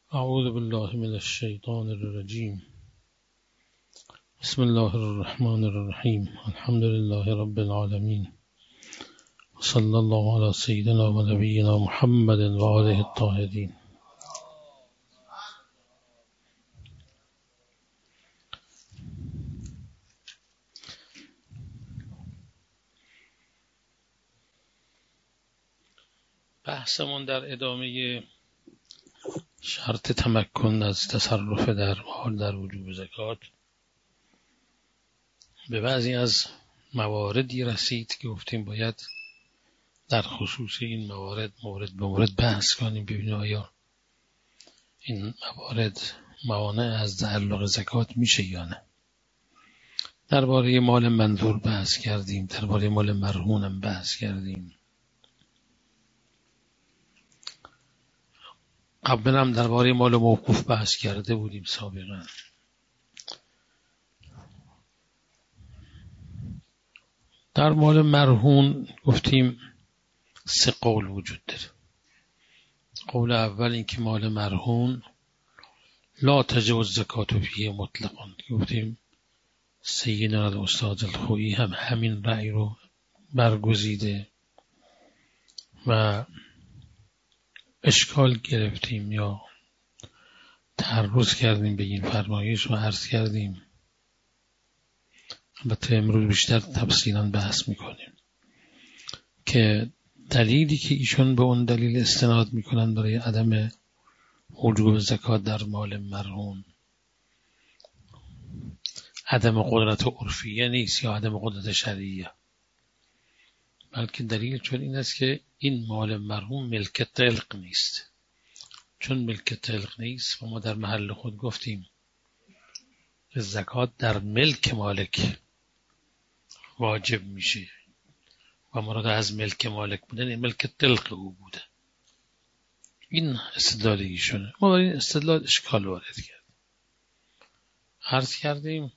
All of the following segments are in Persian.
اعوذ بالله من الشیطان الرجیم. بسم الله الرحمن الرحیم. الحمد لله رب العالمین. صلی الله علی سیدنا و نبینا محمد و آله الطاهرین. بحثمون در ادامه شرط تمکن از تصرف در مال در وجوب زکات به بعضی از مواردی رسید که گفتیم باید در خصوص این مورد به مورد بحث کنیم، ببینیم آیا این موارد موانع از تعلق زکات میشه یا نه. درباره مال منظور بحث کردیم، درباره مال مرهون هم بحث کردیم. قبلا هم درباره مال موقوف بحث کرده بودیم سابقا. در مال مرهون گفتیم 3 قول وجود داره. قول اول این که مال مرهون لا تجب الزکات فیه مطلقا، گفتیم سیدنا استاد الخویی هم همین رأی رو برگزیده و اشکال گرفتیم یا تعرض کردیم به این فرمایش و عرض کردیم. البته امروز بیشتر تفصیلا بحث میکنیم که دلیلی که ایشون به اون دلیل استناد میکنن برای عدم وجوب زکات در مال مرهون عدم قدرت عرفیه نیست یا عدم قدرت شرعیه، بلکه دلیل چون این است که این مال مرهون ملک طلق نیست. چون ملک طلق نیست و ما در محل خود گفتیم زکات در ملک مالک واجب میشه و مراد از ملک مالک بودن ملک طلق او بوده. این استدلال ایشونه. ما برای این استدلال اشکال وارد کردیم. عرض کردیم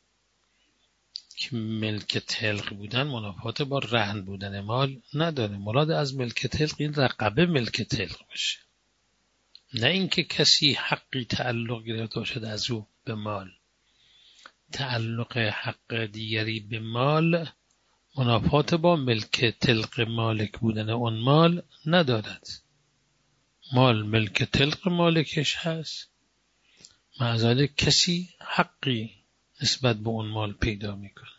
که ملک طلق بودن منافات با رهن بودن مال نداره. مراد از ملک طلق این رقبه ملک طلق بشه، نه اینکه کسی حقی تعلق گرفته باشد از او به مال. تعلق حق دیگری به مال منافات با ملک طلق مالک بودن اون مال ندارد. مال ملک طلق مالکش هست، مع ذلک کسی حقی نسبت به اون مال پیدا میکنه،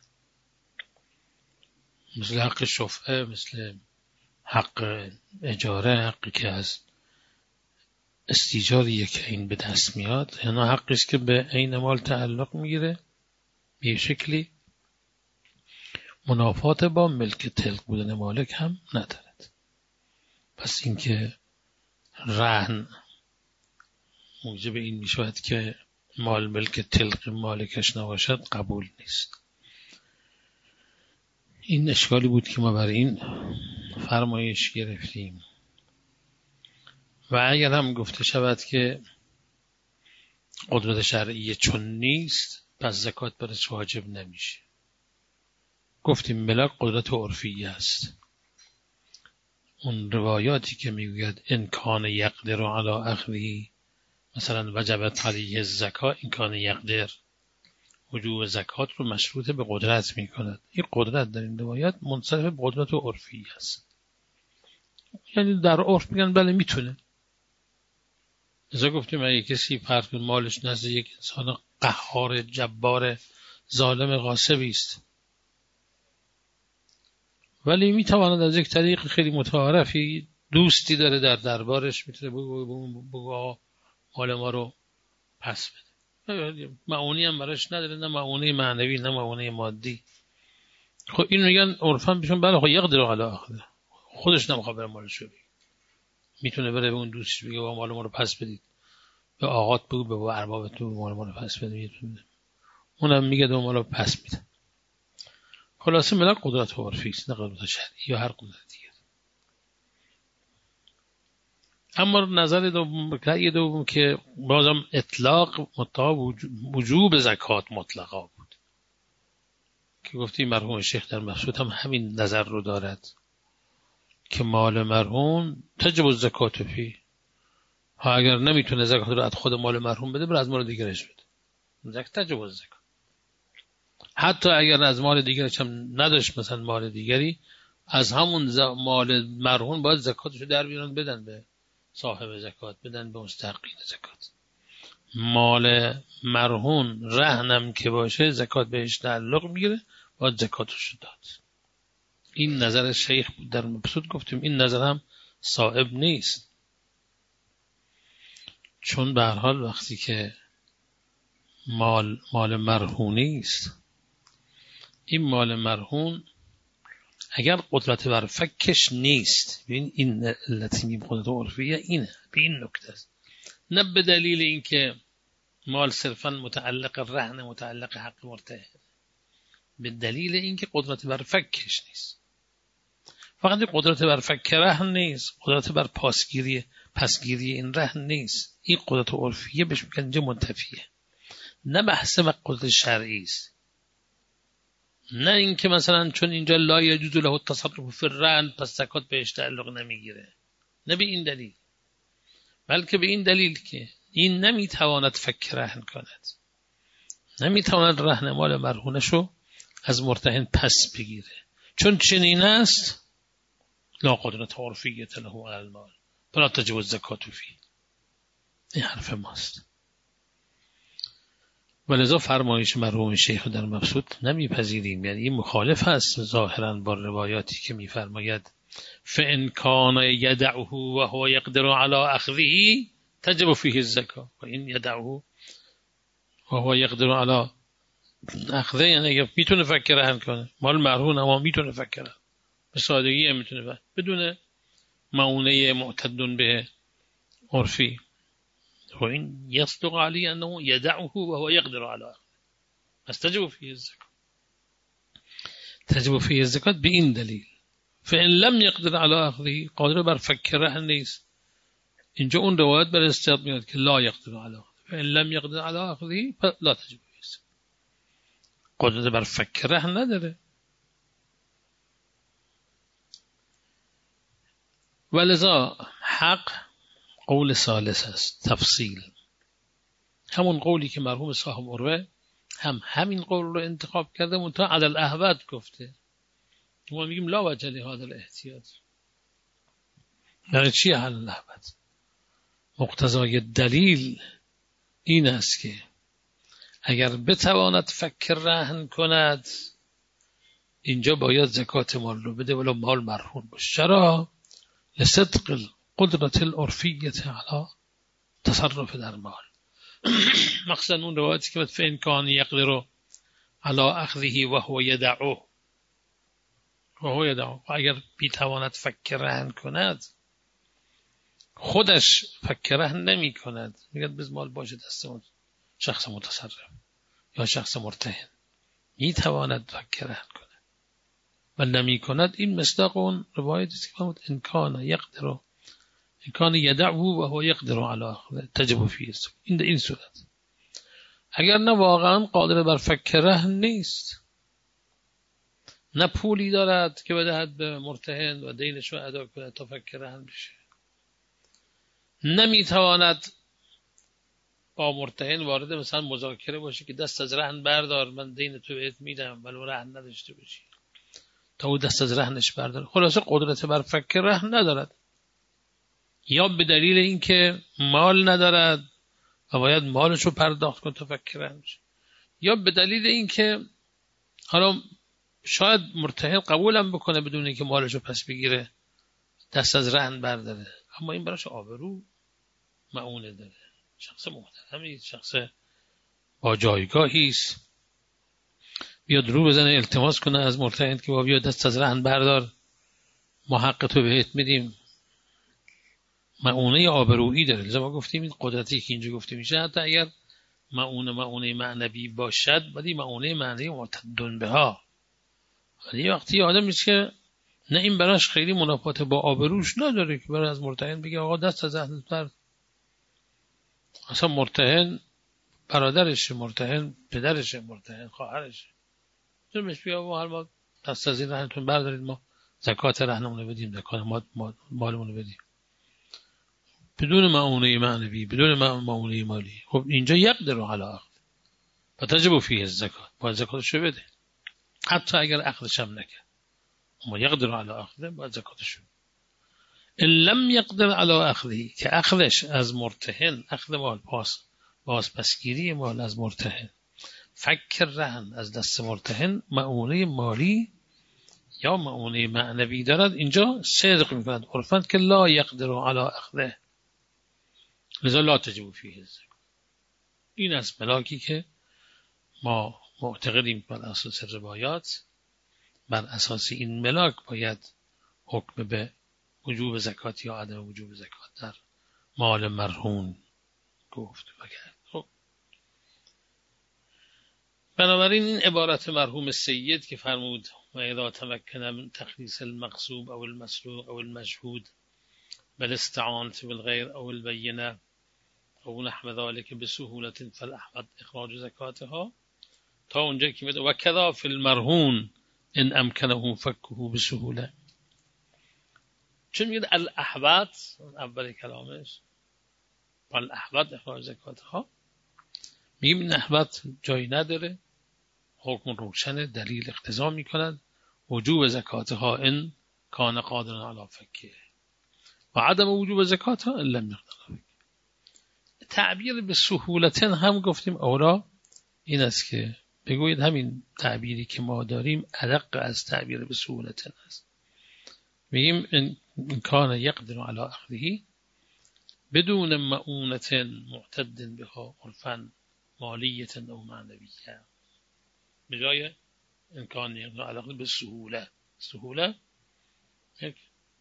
مثل حق شفعه، مثل حق اجاره، حقی که از استیجار یک عین به دست میاد، یعنی حقی است که به عین مال تعلق میگیره، به شکلی منافات با ملک طلق بودن مالک هم ندارد. پس اینکه رهن موجب این میشود که مال ملک طلق مالکش نباشد قبول نیست. این اشکالی بود که ما برای این فرمایش گرفتیم. و اگر هم گفته شود که قدرت شرعیه چون نیست پس زکات برش واجب نمیشه، گفتیم ملک قدرت عرفیه است. اون روایاتی که میگوید ان کان یقدر علی اخذه مثلا وجبت علیه الزکات، این کان یقدر وجوب زکات رو مشروط به قدرت میکند. این قدرت در این روایات منصرف به قدرت عرفی است، یعنی در عرف میگن بله میتونه. لذا گفتیم اگه کسی فرق مالش نزد یک انسان قهار جبار ظالم غاصبی است ولی میتواند از یک طریق خیلی متعارفی دوستی داره در دربارش میتونه بگو مال ما رو پس بده، معونی هم براش نداره، نه معونی معنوی نه معونی مادی. خب این میگن عرفاً بهشون بله خب یقدر علی اخذه، خودش نمیخواد بره مالش رو بگه، میتونه بره به اون دوستش بگه مال ما رو پس بدید، به آقات بگو به اربابت مال ما رو پس بدید، اونم میگه دو مال رو پس میده. خلاصه ملک قدرت عرفی است نه قدرت شرعی یا هر قدرت دیگه. اما نظر دوم که بازم اطلاق وجوب زکات مطلقا بود که گفتی مرحوم شیخ در مقصود هم همین نظر رو دارد که مال مرحوم تجب الزکات فی، ها اگر نمیتونه زکات رو از خود مال مرحوم بده، بر از مال دیگرش بده. زکات تجوز زکات. حتی اگر از مال دیگرش هم نداشت، مثلا مال دیگری، از همون مال مرهون باید زکاتشو در بیارن بدن به صاحب زکات، بدن به مستحقین زکات. مال مرهون رهنم که باشه زکات بهش تعلق میگیره، باید زکاتشو داد. این نظر شیخ بود در مبسوط، گفتیم این نظر هم صائب نیست، چون به هر حال وقتی که مال مرهونی است، این مال مرهون اگر قدرت بر فکش نیست، ببین این علتی میگیم قدرت عرفیه اینه، به این نکته است، نه به دلیل اینکه مال صرفا متعلق رهن، متعلق حق مرتهن، به دلیل اینکه قدرت بر فکش نیست. فقط قدرت بر فک رهن نیست، قدرت بر پسگیری این رهن نیست، این قدرت عرفیه بهش میگن اینجا منتفیه، نه بحث و قدرت شرعی است. نه اینکه مثلا چون اینجا لا یجوز له التصرف فی الرهن پس زکات بهش تعلق نمیگیره، نه به این دلیل، بلکه به این دلیل که این نمیتواند فک رهن کند، نمیتواند رهن مال مرهونشو از مرتهن پس بگیره، چون چنین است لا قدرت عرفیه له علی المال فلا تجب الزکات فیه. این حرف ماست. ولذا فرمایش مرحوم شیخ در مبسوط نمیپذیریم، یعنی این مخالف است ظاهرا با روایاتی که میفرماید فان کان یدعه و هو یقدر علی اخذه تجب فیه الزکات، و این یدعه و هو یقدر علی اخذه یعنی میتونه فک رهن کنه، مال مرهون اما میتونه فک رهن، به سادگی هم میتونه بدون معونه معتد به عرفی. و این یصدق علی انه یدعه و هو یقدر علی اخذه، پس تجب فیه الزکات. تجب فیه الزکات به این دلیل فان لم یقدر علی اخذه، قادر بر فک رهن نیست. اینجا اون روایت بر استیاب میاد که لا یقدر علی اخذه، فان لم یقدر علی اخذه فلا تجب فیه الزکات، قدرت بر فک رهن نداره. ولذا حق قول ثالث است، تفصیل، همون قولی که مرحوم صاحب عروه هم همین قول رو انتخاب کرده، منتها عدل احوت گفته. ما میگیم لا وجه لهذا الاحتیاط. یعنی چی عدل احوت؟ مقتضای دلیل این است که اگر بتواند فک رهن کند، اینجا باید زکات مال رو بده ولو مال مرهون باشه. چرا؟ لصدق القدرت العرفیه علی تصرف در مال. مقصد اون روایتی که فإن کان یقدر علی اخذه و هو یدعه، و اگر بیتواند فک رهن کند، خودش فک رهن نمی کند، میگه بز مال باشه دست شخص متصرف یا شخص مرتهن، میتواند فک رهن کند و نمی کند، این مصداق اون روایتی که ان کان یقدر، ان کان یدعه و هو یقدر علی اخذه تجب فیه الزکات. این صورت اگر نه واقعا قادر بر فک رهن نیست، نه پولی دارد که بدهد به مرتهن و دینش رو ادا کنه تا فک رهن بشه، نمیتواند با مرتهن وارد مثلا مذاکره باشه که دست از رهن بردار، من دین تو بهت میدم ولو رهن نداشته باشی، تا او دست از رهنش بردار. خلاصه قدرت بر فک رهن ندارد، یا به دلیل اینکه مال ندارد و باید مالش رو پرداخت کنه تا فک رهن بشه، یا به دلیل اینکه حالا شاید مرتهن قبولم بکنه بدون اینکه مالش رو پس بگیره، دست از رهن برداره، اما این براش آبرو معونه داره، شخص محترمی، شخص با جایگاهی است، بیاد رو بزنه التماس کنه از مرتهن که بیا دست از رهن بردار، ما حق تو بهت میدیم، معونه آبرویی داره. لذا ما گفتیم این قدرتی که اینجا گفته میشه حتی اگر معونه معنوی باشد، ولی معونه معنوی معتدن بها، ولی وقتی آدم میشه که نه این براش خیلی منافات با آبروش نداره که برای از مرتهن بگه آقا دست از رهن بردار. اصلا مرتهن برادرش، مرتهن پدرش، مرتهن خواهرش، جمعش بیا ما دست از این رهنتون بردارید، ما زکات رهنمون رو بدیم، زکات مالمون رو بدیم. بدون معونه معنوی، بدون معونه مالی. خب اینجا یقدر علی اخذ و تجب فیه الزکات، باید زکاتشو بده حتی اگر اخذش هم نکرد، اما یقدر علی اخذ باید زکاتشو. ان لم یقدر علی اخذه، که اخذش از مرتهن، اخذ مال باز پسگیری مال از مرتهن، فک رهن از دست مرتهن، معونه مالی یا معونه معنوی دارد، اینجا صدق میکند عرفاً که لا یقدر علی اخذه، لذا لا تجب فیه الزکات. این از ملاکی که ما معتقدیم بر اساس روایات، بر اساس این ملاک باید حکم به وجوب زکات یا عدم وجوب زکات در مال مرهون گفت و کرد. خب بنابراین این عبارت مرحوم سید که فرمود و اذا تمکن من تخلیص المغصوب او المسروق او المجهود بالاستعانة بالغیر او البینه او نحو ذلك بسهولة فالاحوط اخراج زکاتها، تا اونجا که میگه و کذا فی المرهون ان امکنه فکه بسهوله. چون میگه الاحوط اول کلامش الاحوط اخراج زکاتها، میگیم این احوط جایی نداره، حکم روشن، دلیل اقتضا میکند وجوب زکاتها ان کان قادرا علی فکه و عدم وجوب زکاتها ان لم یقدر. تعبیر به سهولتن هم گفتیم اولا این است که بگویید همین تعبیری که ما داریم ادق از تعبیر به سهولتن است. میگیم ان کان یقدر علی اخذه بدون معونت معتد بها عرفا مالیت او معنویه، به جای امکان یقدر علی اخذه به سهوله. سهوله یک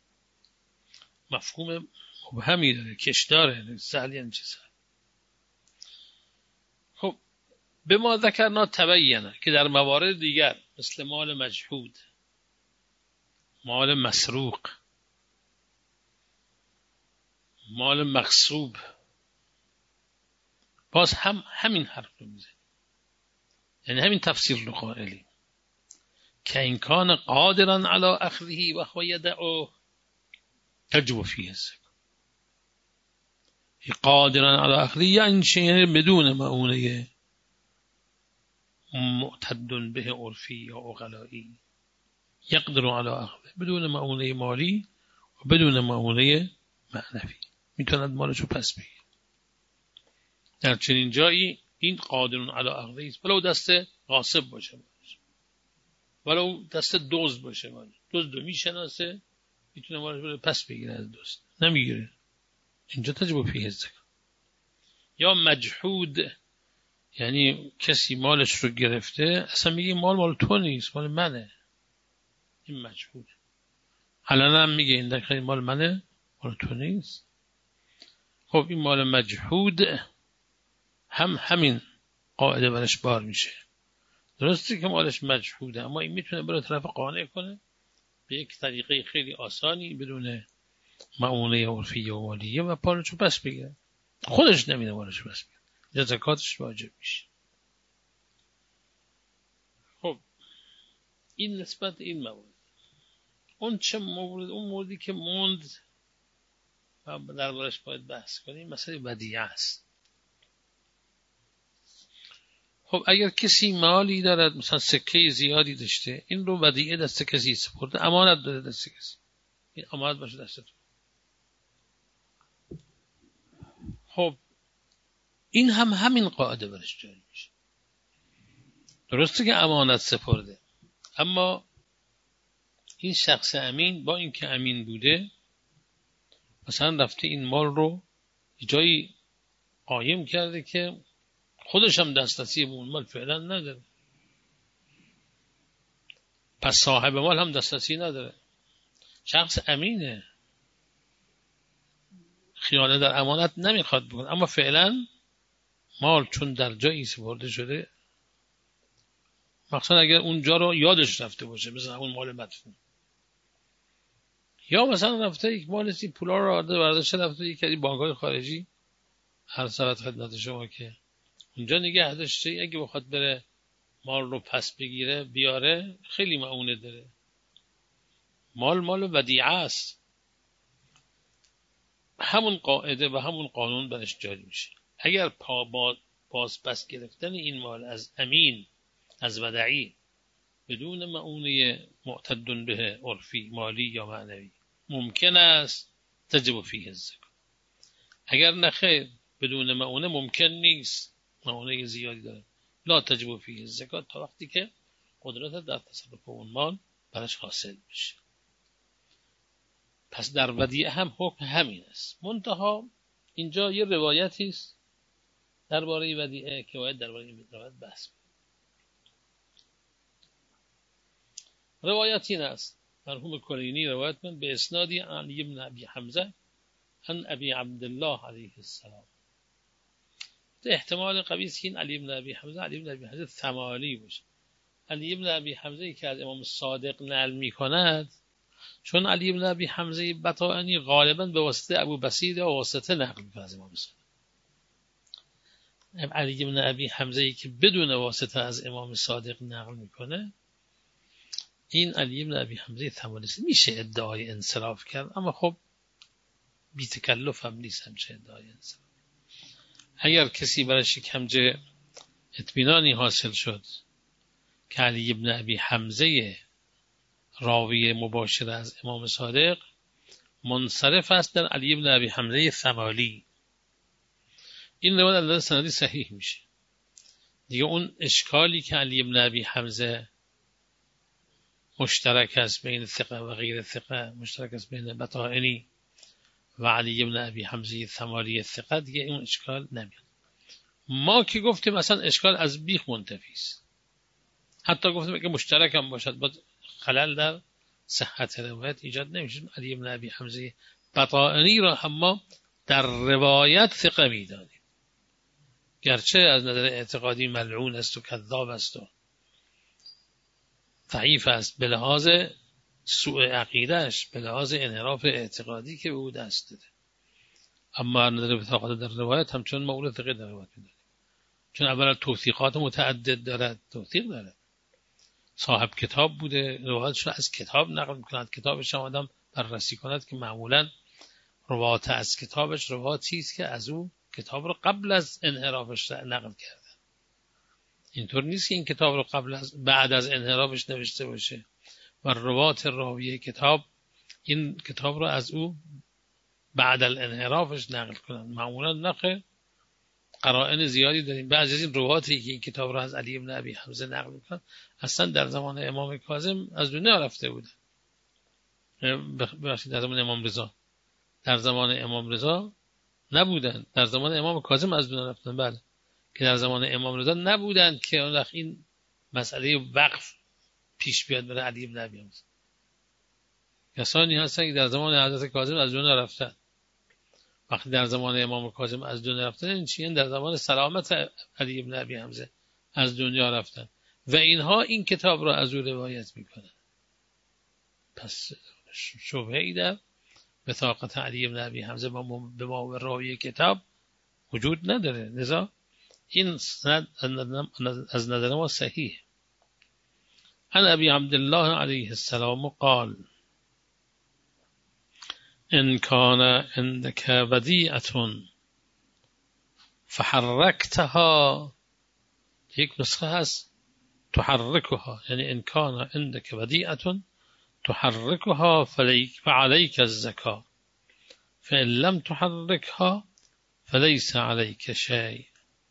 مفهوم مبهمی داره، کشداره، سهل یعنی چه سهل. خب به ما ذکرنا تبینه که در موارد دیگر مثل مال مجهود، مال مسروق، مال مغصوب، باز هم همین حرف رو میزنیم، یعنی همین تفسیر رو قائلیم که این کان قادرا علی اخذه و هو یدعه تجب فیه الزکات. قادرا علی اخذه یعنی چه؟ بدون معونه معتد به عرفی یا عقلائی، یقدر علی اخذه بدون معونه مالی و بدون معونه معنوی میتوند مالشو پس بگیره. در چنین جایی این قادرون علی اخذه است، ولو دست غاصب باشه، ولو دست دزد باشه، دزد رو میشناسه میتونه مالشو پس بگیره از دزد، نمیگیره، اینجا تجب فیه الزکات. یا مجهود، یعنی کسی مالش رو گرفته اصلا میگه مال تو نیست، مال منه، این مجهود. حالا هم میگه این دقیقه مال منه، مال تو نیست. خب این مال مجهود هم همین قاعده برش بار میشه. درسته که مالش مجهوده، اما این میتونه برای طرف قانع کنه به یک طریقه خیلی آسانی بدون معونه عرفی و مالیه و پالشو پس بگیره، خودش نمیده مالشو پس بگیره، یا زکاتش واجب میشه. خب این نسبت این موارد. اون چه مورد، اون موردی که موند و دربارش باید بحث کنیم مسئله ودیعه است. خب اگر کسی مالی دارد، مثلا سکه زیادی داشته، این رو ودیعه دست کسی سپرده، امانت داره دست کسی، این امانت باشه دست تو. خب این هم همین قاعده برش جاری میشه. درسته که امانت سپرده، اما این شخص امین با اینکه امین بوده مثلا رفته این مال رو جایی قایم کرده که خودش هم دسترسی به اون مال فعلا نداره، پس صاحب مال هم دسترسی نداره. شخص امینه، خیانت در امانت نمیخواد بکنه، اما فعلا مال چون در جایی سپرده شده، مثلا اگر اونجا رو یادش رفته باشه، مثلا اون مال مدفون، یا مثلا رفته یک مال پولا رو برداشته رفته یک از بانک‌های خارجی، هر ساعت خدمت شما که اونجا نگه داشته، اگه بخواد بره مال رو پس بگیره بیاره خیلی معونه داره. مال ودیعه است. همون قاعده و همون قانون برش جاری میشه. اگر پس گرفتن این مال از امین، از ودعی، بدون معونه معتد به عرفی مالی یا معنوی ممکن است، تجب فیه الزکات. اگر نخیر بدون معونه ممکن نیست، معونه زیادی داره، لا تجب فیه الزکات، تا وقتی که قدرت در تصرف اون مال برش حاصل بشه. پس در ودیعه هم حکم همین است. منتها اینجا یه روایتی است درباره ودیعه که باید درباره این روایت بحث کنیم. روایت این است، مرحوم کلینی روایت من به اسنادی علی بن ابی حمزه عن ابی عبدالله علیه السلام. احتمال قوی است که این علی بن ابی حمزه ثمالی باشه. علی بن ابی حمزه که از امام صادق نقل می‌کند، چون علی بن ابی حمزه بطائنی غالبا به واسطه ابو بصیر یا واسطه نقل می‌کنه از امام صادق. علی بن ابی حمزه که بدون واسطه از امام صادق نقل می‌کنه، این علی بن ابی حمزه ثمالی میشه ادعای انصراف کرد، اما خب بی تکلف هم نیست همچه ادعای انصراف. اگر کسی برای شکنجه اطمینانی حاصل شد که علی بن ابی حمزه راوی مباشر از امام صادق منصرف است در علی بن ابی حمزه ثمالی، این روایت علیه سندی صحیح میشه دیگه. اون اشکالی که علی بن ابی حمزه مشترک است بین ثقه و غیر ثقه، مشترک است بین بطائنی و علی بن ابی حمزه ثمالی ثقه، دیگه اون اشکال نمیاد. ما که گفتیم اصلا اشکال از بیخ منتفی است، حتی گفتیم که مشترک هم باشد با خلل در صحت روایت ایجاد نمیشه. علی بن ابی حمزه بطائنی را هم ما در روایت ثقه میدانیم، گرچه از نظر اعتقادی ملعون است و کذاب است و ضعیف است به لحاظ سوء عقیدهش، به لحاظ انحراف اعتقادی که به او دست داده، اما از نظر وثاقت در روایت همچون مولد ثقه در روایت میدانیم. چون اولا توثیقات متعدد دارد، توثیق دارد، صاحب کتاب بوده، روایتش رو از کتاب نقل می‌کند، کتابش هم آدم بررسی کند که معمولا روایت از کتابش روایتی است که از او کتاب رو قبل از انحرافش نقل کرده. اینطور نیست که این کتاب رو بعد از انحرافش نوشته باشه و روایت راوی کتاب این کتاب رو از او بعد از انحرافش نقل کنند. معمولا نخه، قرائن زیادی داریم. بعضی از این روایتی که این کتاب رو از علی بن ابی حمزه نقل میکنن اصلا در زمان امام کاظم از دنیا رفته بودن. ببخشید در زمان امام رضا، در زمان امام رضا نبودن، در زمان امام کاظم از دنیا رفتن. بله، که در زمان امام رضا نبودن که این مسئله وقف پیش بیاد برای علی بن ابی حمزه. کسانی هستن که در زمان حضرت کاظم از دنیا رفتن. وقتی در زمان امام کاظم از دنیا رفتن، این چیه؟ در زمان سلامت علی بن ابی حمزه از دنیا رفتن و اینها این کتاب را از او روایت میکنن. پس شبهه‌ای در وثاقت علی بن ابی حمزه به ما راوی کتاب وجود نداره، لذا این سند از نظر ما صحیح. عن ابی عبدالله علیه السلام قال ان کان عندك ودیعة فحرکتها، یک نسخه هست تحرکها، یعنی ان کان عندك ودیعة تحرکها فعليك الزکاة فإن لم تحرکها فلیس علیک شیء.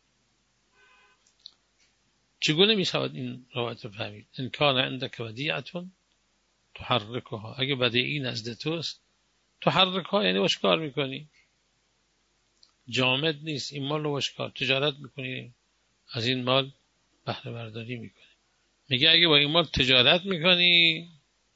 چگونه می شود این روایت رو فهمید؟ ان کان عندك ودیعة تحرکها، اگه ودیعی نزد توست تحرکها یعنی وشکار میکنی، جامد نیست، این مال رو وشکار تجارت میکنی، از این مال بهره برداری میکنی. میگه اگه با این مال تجارت میکنی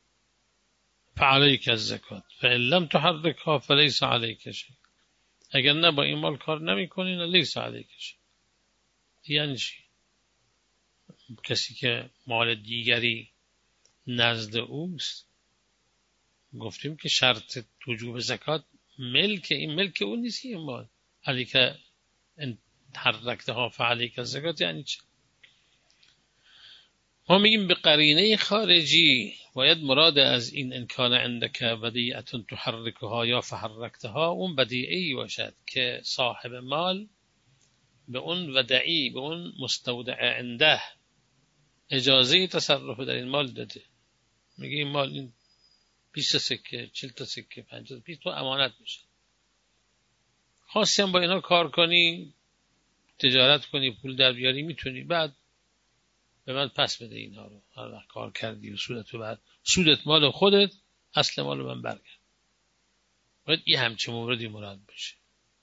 فعلیک الزکات فإن لم تحرکها فلیس علیک شیء، اگر نه با این مال کار نمیکنی نه لیس علیک شیء. یعنی چی؟ کسی که مال دیگری نزد اوست، گفتیم که شرط وجوب زکات ملک، این ملک اون نیست که این مال علیک ان تحرکتها فعلیک الزکات. یعنی چی؟ ما میگیم به قرینه خارجی باید مراد از این امکان عندک بدیعه تحرکها یا فحرکتها اون بدیعی باشد که صاحب مال به اون ودعی، به اون مستودع عنده اجازه تصرف در این مال داده. میگه این مال، این 20 سکه، 40 تا سکه، 50 تا تو امانت میشه، خواستی هم با اینا کار کنی، تجارت کنی، پول در بیاری، میتونی، بعد به من پس بده اینها رو. هر وقت کار کردی و سودت رو بعد سودت مال خودت، اصل مال من برگرد. باید این همچه موردی مراد بشه.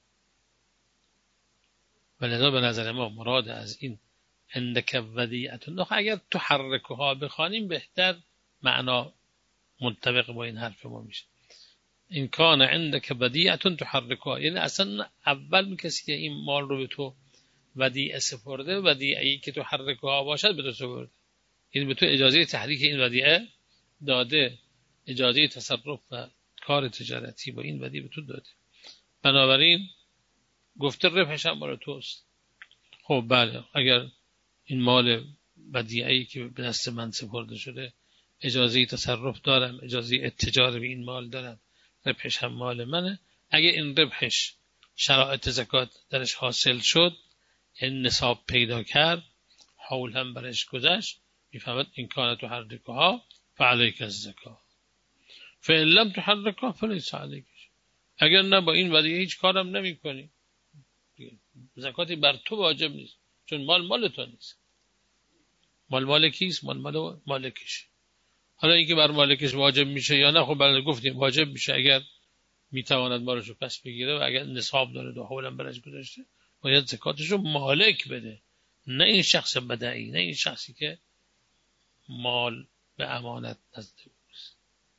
ولذا به نظر ما مراد از این عندک ودیعتون، اگر تحرکها بخوانیم بهتر معنا منطبق با این حرف ما میشه. این کان عندک ودیعتون تحرکها، یعنی اصلا اول کسی که این مال رو به تو ودیعه سپرده، ودیعه‌ای که تحرکها باشد به تو سپرده، یعنی به تو اجازه تحریک این ودیعه داده، اجازه تصرف و کار تجارتی با این ودیعه به تو داده. بنابراین گفته ربحش هم مال توست. خب بله، اگر این مال ودیعه‌ای که به دست من سپرده شده اجازه تصرف دارم، اجازه اتجار به این مال دارم، ربحش هم مال منه، اگر این ربحش شرایط زکات درش حاصل شد، این نصاب پیدا کرد، حول هم برش گذشت، میفهمد این کانه تحرکها فعلیک الزکات فإن لم تحرکها فلیس علیک. اگر نه با این ودیعه هیچ کارم نمی کنی، زکاتی بر تو واجب نیست، چون مال تو نیست. مال کیست؟ مال مالکش. حالا اینکه بر مالکش واجب میشه یا نه، خب بله گفتیم واجب میشه اگر میتواند مالشو پس بگیره و اگر نصاب داره و حولم برش گذاشته، باید زکاتشو مالک بده، نه این شخص بدعی، نه این شخصی که مال به امانت نزد اوست.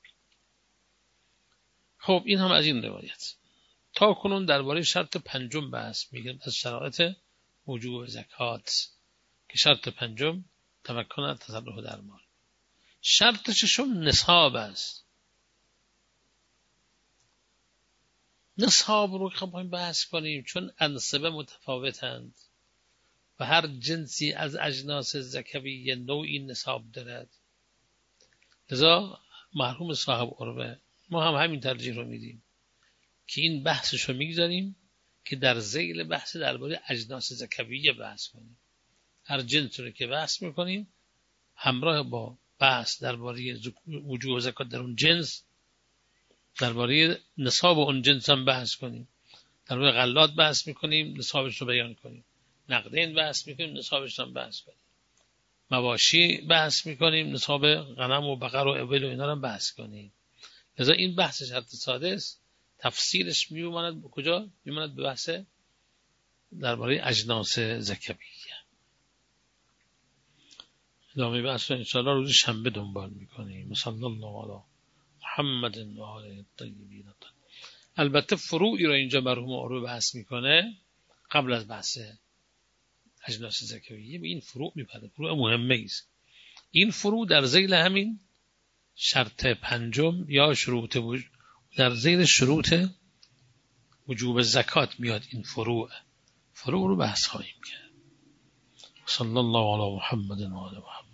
خب این هم از این روایت. تا کنون درباره شرط پنجم بحث میگیم از شرایط وجوب زکات، که شرط پنجم تمکن از تصرف در مال. شرط ششم نصاب است. نصاب رو خواهیم بحث کنیم چون انصبه متفاوتند و هر جنسی از اجناس زکوی نوعی نصاب دارد. لذا مرحوم صاحب عروه ما هم همین ترجیح رو میدیم که این بحثش رو میگذاریم که در ذیل بحث درباره اجناس زکویه بحث کنیم. هر جنس رو که بحث میکنیم همراه با بحث درباره وجوب زکات در اون جنس، درباره نصاب اون جنس هم بحث کنیم. درباره غلات بحث میکنیم، نصابش رو بیان کنیم. نقدین بحث میکنیم، نصابش هم بحث کنیم. مواشی بحث میکنیم، نصاب غنم و بقر و ابل و اینا رو بحث کنیم. لذا این بحث شرط ساده است، تفسیرش میماند کجا؟ میماند به بحث درباره اجناس زکویه. ادامه بحث رو انشاءالله روز شنبه دنبال میکنیم. صلی الله علی محمد و آله الطیبین. البته فروعی رو اینجا مرحوم عروه بحث میکنه قبل از بحث اجناس زکویه. به این فروع میپرده، فروع مهمه است. این فروع در ذیل همین شرط پنجم یا شروط در ذیل شروط وجوب زکات میاد. این فروع رو بحث خواهیم کرد. صلی الله علی محمد و آله محمد.